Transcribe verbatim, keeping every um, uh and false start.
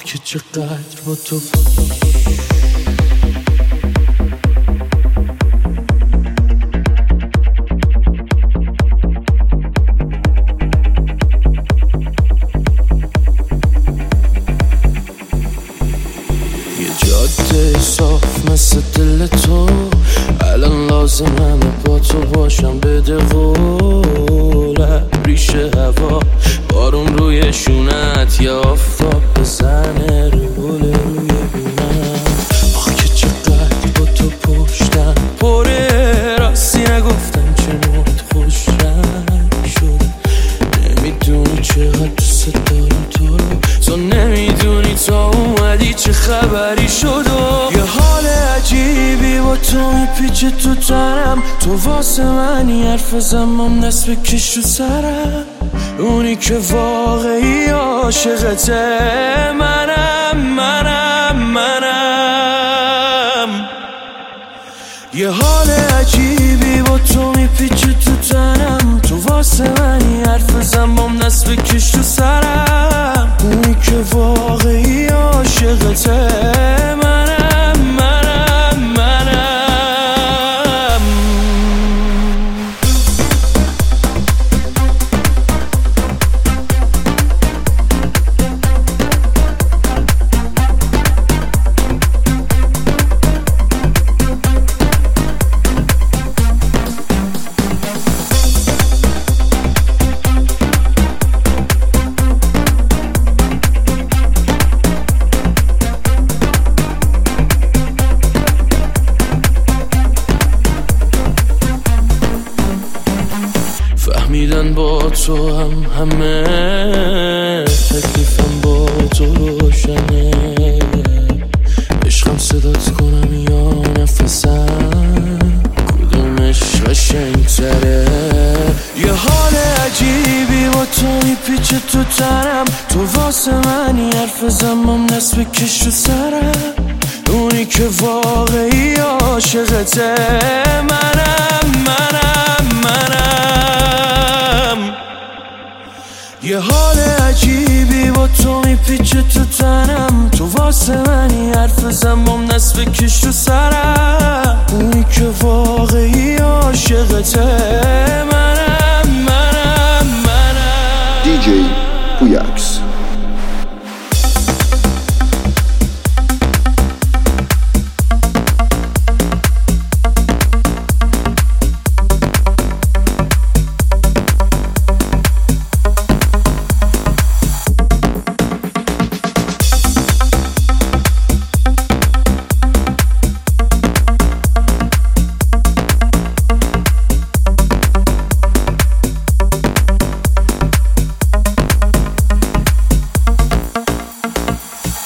که چقدر با تو جاده صاف مثل دل تو، الان لازم همه با تو باشم. بده قول ریشه هوا، بارون روی شونت یا آفتاب بزنه رو روی بینم. آخ که چقدر با تو پشتم پره، راستی نگفتم چنوت خوش رنگ شده. نمیدونی چقدر دوست دارم تو رو، تو نمیدونی تا اومدی چه خبری شد. یه حال عجیبی با تو میپیچه تو تنم، تو واسه منی حرف زمان دست بکش تو سرم. اونی که واقعی عاشقته منم منم منم. یه حال عجیبی با تو میپیچه تو تنم، تو واسه منی حرف زمان دست بکش تو سرم. اونی که واقعی عاشقته منم منم منم. فهمیدن با تو هم همه تکلیفم با تو روشنه. عشقم صدات کنم یا نفسم، کدومش قشنگ‌تره. یه حال عجیبی با تو میپیچه تو تنم، تو واسه منی حرف زمان دست بکش تو سرم. اونی که واقعی عاشقته منم منم منم. یه حال عجیبی با تو میپیچه تو تنم، تو واسه منی حرف زمان دست بکش تو سرم. اونی که واقعی عاشقته منم منم منم. دی جی پویاکس.